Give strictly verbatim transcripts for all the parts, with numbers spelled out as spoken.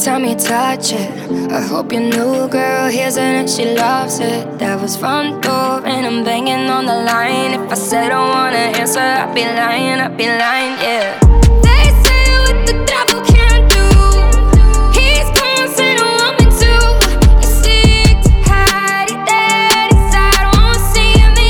time you touch it, I hope your new girl hears it and she loves it. That was front door and I'm banging on the line. If I said I wanna answer, I'd be lying, I'd be lying, yeah. They say what the devil can't do, he's causing a woman too. You seek to hide it dead inside, won't see me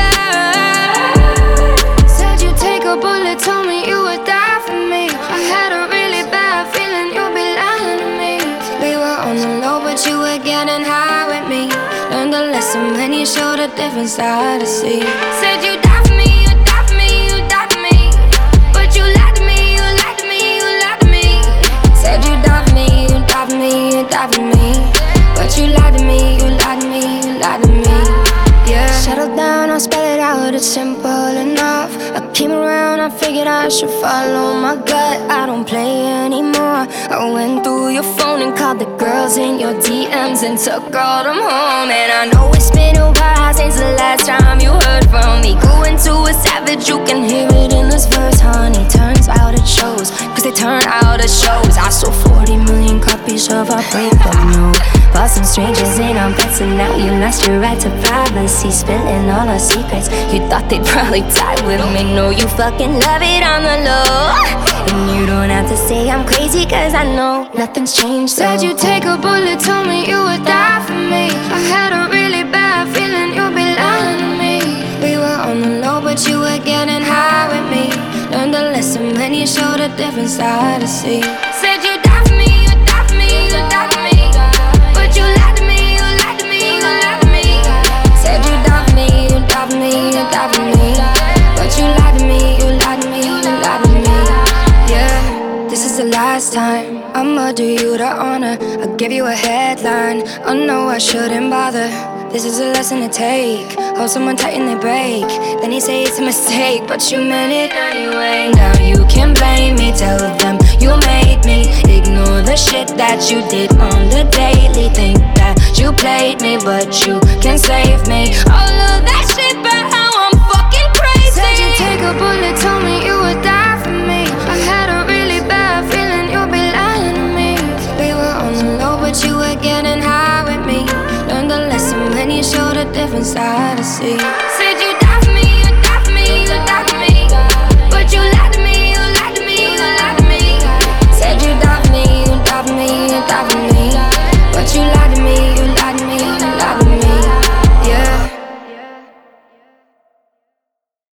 cry. Said you'd take a bullet, told me you would die for me. I had a really bad feeling you'd be lying to me. We were on the low, but you were getting high with me. Learned a lesson when you showed a different side to see. Said you die for me, you die for me, you die for me, but you lied to me, you lied to me, you lied to me. Said you die for me, you die for me, you die for me, but you lied to me, you lied to me, you lied to me. Yeah. Settle down, I'll spell it out, it's simple enough. I came around, I figured I should follow my gut. I don't play anymore. I went through your phone and called the girls in your D Ms and took all them home. And I know it's been a while since the last time you heard from me. Going to a savage, you can hear it in this verse, honey. Turns out it shows, cause they turn out it shows. I sold forty million copies of our breakup, no. Bought some strangers in our beds and now you lost your right to privacy. Spilling all our secrets, you thought they'd probably die with me. No, you fucking love it on the low. And you don't have to say I'm crazy, cause I know nothing's changed, so. Said you'd take a bullet, told me you would die for me. I had a really bad feeling you'd be lying to me. We were on the low, but you were getting high with me. Learned a lesson when you showed a different side to see. Said you die for me, you die for me, you die for me, but you lied to me, you lied to me, you lied to me. Said you die for me, you die for me, you die for me, but you lied to me, you lied to me, you lied to me. Yeah, this is the last time I'ma do you the honor. I'll give you a headline, I know I shouldn't bother. This is a lesson to take, hold someone tight and they break. Then you say it's a mistake, but you meant it anyway. Now you can blame me, tell them you made me. Ignore the shit that you did on the daily. Think that you played me, but you can save me. All of that shit, but how I'm fucking crazy. Said you'd take a bullet, told me you would die for me. I had a really bad feeling you'd be lying to me. We were on the low, but you were getting high with me. Learned a lesson when you showed a different side to see. Said you